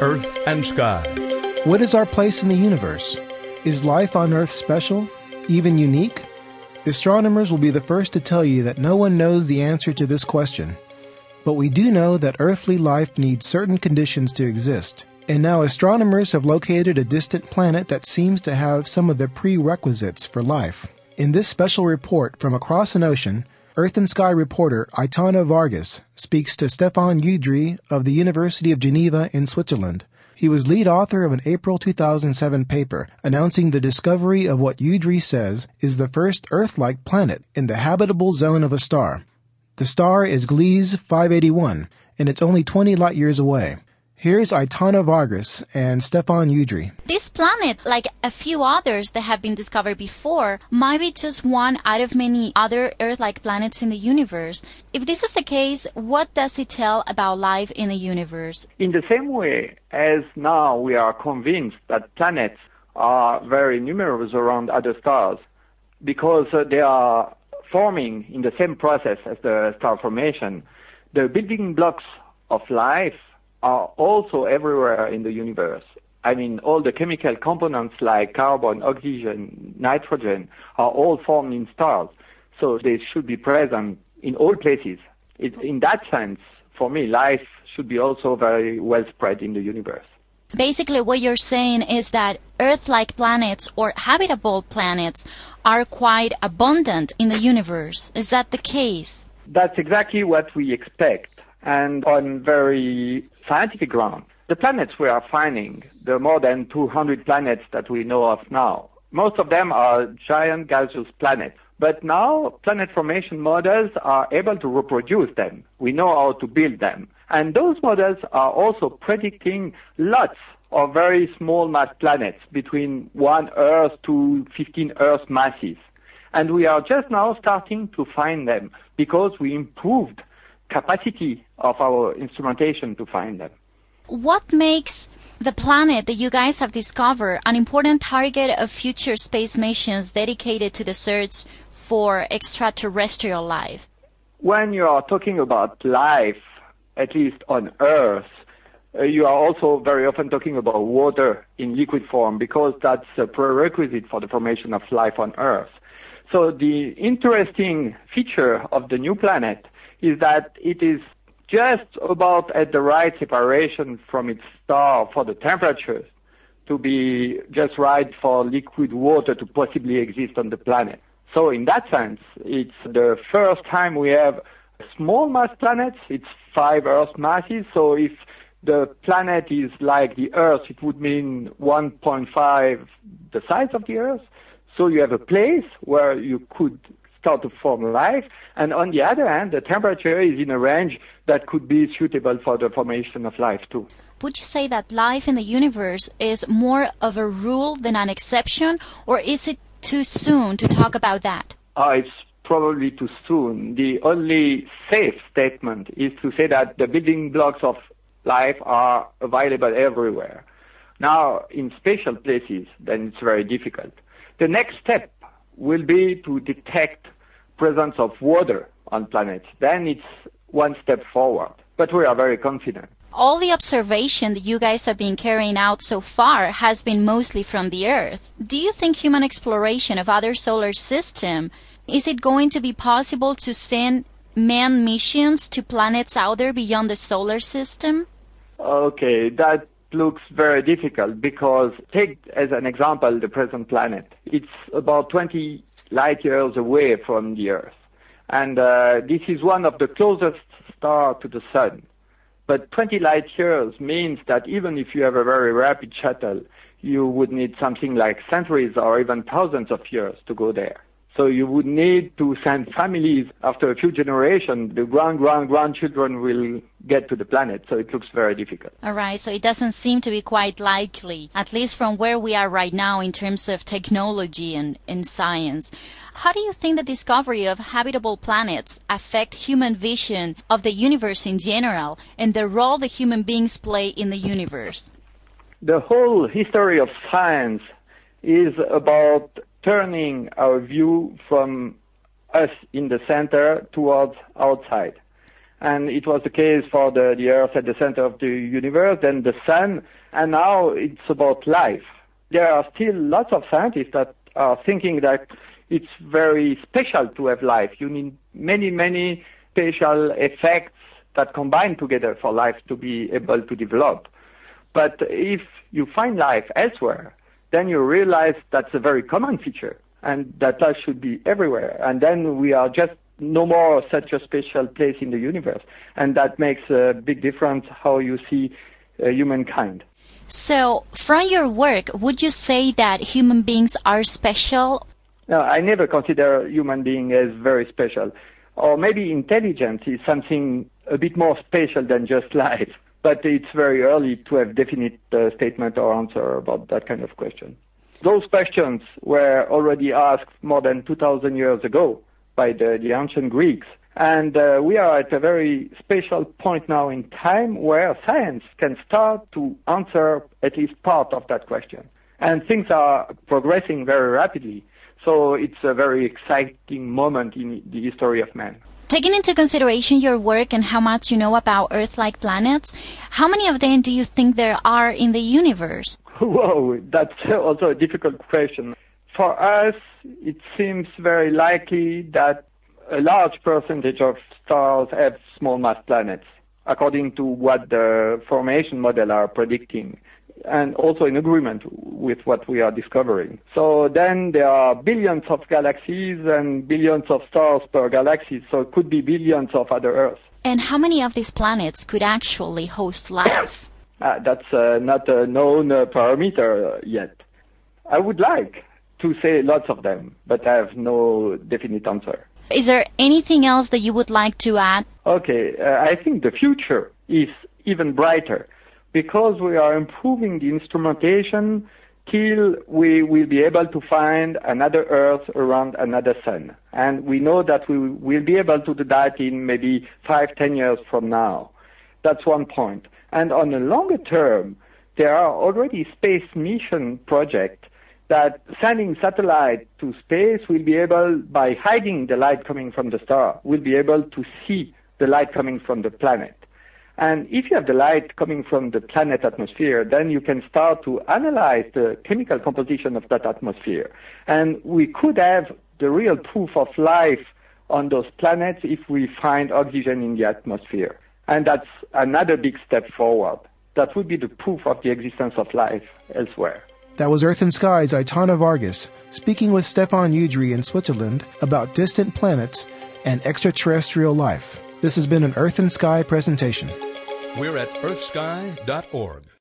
Earth and Sky. What is our place in the universe? Is life on Earth special, even unique? Astronomers will be the first to tell you that no one knows the answer to this question. But we do know that earthly life needs certain conditions to exist. And now astronomers have located a distant planet that seems to have some of the prerequisites for life. In this special report from across an ocean, Earth and Sky reporter Aitana Vargas speaks to Stefan Udry of the University of Geneva in Switzerland. He was lead author of an April 2007 paper announcing the discovery of what Udry says is the first Earth-like planet in the habitable zone of a star. The star is Gliese 581, and it's only 20 light-years away. Here's Aitana Vargas and Stefan Udry. This planet, like a few others that have been discovered before, might be just one out of many other Earth-like planets in the universe. If this is the case, what does it tell about life in the universe? In the same way as now we are convinced that planets are very numerous around other stars because they are forming in the same process as the star formation, the building blocks of life are also everywhere in the universe. I mean, all the chemical components like carbon, oxygen, nitrogen are all formed in stars. So they should be present in all places. In that sense, for me, life should be also very well spread in the universe. Basically, what you're saying is that Earth-like planets or habitable planets are quite abundant in the universe. Is that the case? That's exactly what we expect. And on very scientific ground, the planets we are finding, the more than 200 planets that we know of now, most of them are giant gaseous planets. But now planet formation models are able to reproduce them. We know how to build them. And those models are also predicting lots of very small mass planets between 1 Earth to 15 Earth masses. And we are just now starting to find them because we improved capacity of our instrumentation to find them. What makes the planet that you guys have discovered an important target of future space missions dedicated to the search for extraterrestrial life? When you are talking about life, at least on Earth, you are also very often talking about water in liquid form because that's a prerequisite for the formation of life on Earth. So the interesting feature of the new planet is that it is just about at the right separation from its star for the temperatures to be just right for liquid water to possibly exist on the planet. So in that sense, it's the first time we have small mass planets. It's 5 Earth masses. So if the planet is like the Earth, it would mean 1.5 the size of the Earth. So you have a place where you could start to form life, and on the other hand, the temperature is in a range that could be suitable for the formation of life too. Would you say that life in the universe is more of a rule than an exception, or is it too soon to talk about that? It's probably too soon. The only safe statement is to say that the building blocks of life are available everywhere. Now, in special places, then it's very difficult. The next step will be to detect presence of water on planets. Then it's one step forward. But we are very confident. All the observation that you guys have been carrying out so far has been mostly from the Earth. Do you think human exploration of other solar systems, is it going to be possible to send manned missions to planets out there beyond the solar system? Okay, that looks very difficult because take as an example the present planet. It's about 20 light years away from the Earth. And this is one of the closest stars to the Sun. But 20 light years means that even if you have a very rapid shuttle, you would need something like centuries or even thousands of years to go there. So you would need to send families after a few generations. The grandchildren will get to the planet, so it looks very difficult. All right, so it doesn't seem to be quite likely, at least from where we are right now in terms of technology and science. How do you think the discovery of habitable planets affect human vision of the universe in general and the role that human beings play in the universe? The whole history of science is about turning our view from us in the center towards outside. And it was the case for the Earth at the center of the universe, then the Sun, and now it's about life. There are still lots of scientists that are thinking that it's very special to have life. You need many, many special effects that combine together for life to be able to develop. But if you find life elsewhere, then you realize that's a very common feature and that life should be everywhere. And then we are just no more such a special place in the universe. And that makes a big difference how you see humankind. So, from your work, would you say that human beings are special? No, I never consider human being as very special. Or maybe intelligence is something a bit more special than just life. But it's very early to have definite statement or answer about that kind of question. Those questions were already asked more than 2,000 years ago by the ancient Greeks. And we are at a very special point now in time where science can start to answer at least part of that question. And things are progressing very rapidly. So it's a very exciting moment in the history of man. Taking into consideration your work and how much you know about Earth-like planets, how many of them do you think there are in the universe? Whoa, that's also a difficult question. For us, it seems very likely that a large percentage of stars have small mass planets, according to what the formation model are predicting, and also in agreement with what we are discovering. So then there are billions of galaxies and billions of stars per galaxy, so it could be billions of other Earths. And how many of these planets could actually host life? That's not a known parameter yet. I would like to say lots of them, but I have no definite answer. Is there anything else that you would like to add? Okay, I think the future is even brighter because we are improving the instrumentation till we will be able to find another Earth around another sun. And we know that we will be able to do that in maybe 5-10 years from now. That's one point. And on a longer term, there are already space mission projects that sending satellite to space will be able, by hiding the light coming from the star, will be able to see the light coming from the planet. And if you have the light coming from the planet atmosphere, then you can start to analyze the chemical composition of that atmosphere. And we could have the real proof of life on those planets if we find oxygen in the atmosphere. And that's another big step forward. That would be the proof of the existence of life elsewhere. That was Earth and Sky's Aitana Vargas speaking with Stefan Udry in Switzerland about distant planets and extraterrestrial life. This has been an Earth and Sky presentation. We're at earthsky.org.